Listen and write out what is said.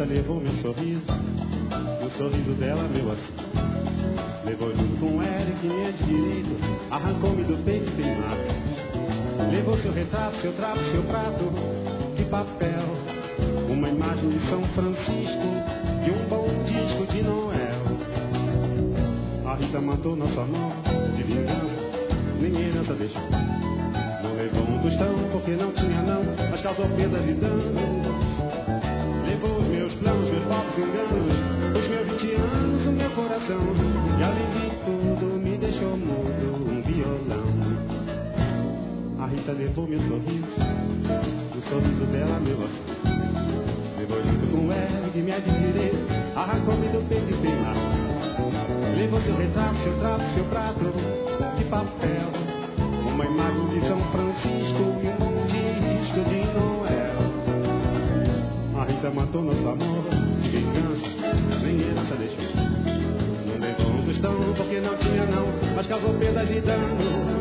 levou meu sorriso, o sorriso dela meu assim. Levou junto com o Eric, minha de direito, arrancou-me do peito queimado. Levou seu retrato, seu trapo, seu prato de papel, uma imagem de São Francisco e um bom disco de Noel. A Rita matou nosso amor de vingança, nem herança deixou. Não levou um tostão porque não tinha não, mas causou perdas e danos. Levou os meus planos, meus povos enganos, os meus 20 anos, o meu coração. E além de tudo me deixou mudo um violão. A Rita levou meu sorriso, o sorriso dela meu assim. Levou junto com ela que me admirei, arrancou-me do peito e queimado. Levou seu retrato, seu trapo, seu prato de papel, uma imagem de São Francisco e um disco de Noel. A Rita matou nosso amor de vingança, nem herança deixou. Não levou um tostão porque não tinha não, mas causou perdas e danos.